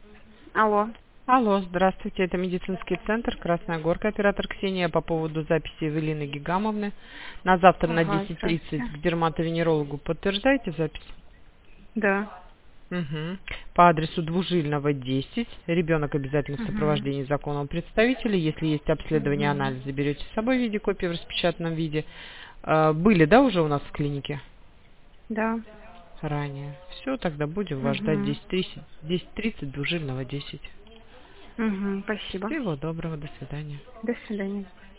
Алло. Алло, здравствуйте, это медицинский центр «Красная Горка», оператор Ксения, по поводу записи Эвелины Гигамовны на завтра на Ага, 10:30 здравствуйте. к дерматовенерологу. Подтверждаете запись? Да. Угу. По адресу Двужильного, 10. Ребенок обязательно в Угу. сопровождении законного представителя. Если есть обследование, Угу. анализ, заберете с собой в виде копии в распечатанном виде. Были, да, уже у нас в клинике Да. ранее? Все, тогда будем вас ждать Угу. 10:30 Двужильного, 10. Угу. Спасибо. Всего доброго, до свидания. До свидания.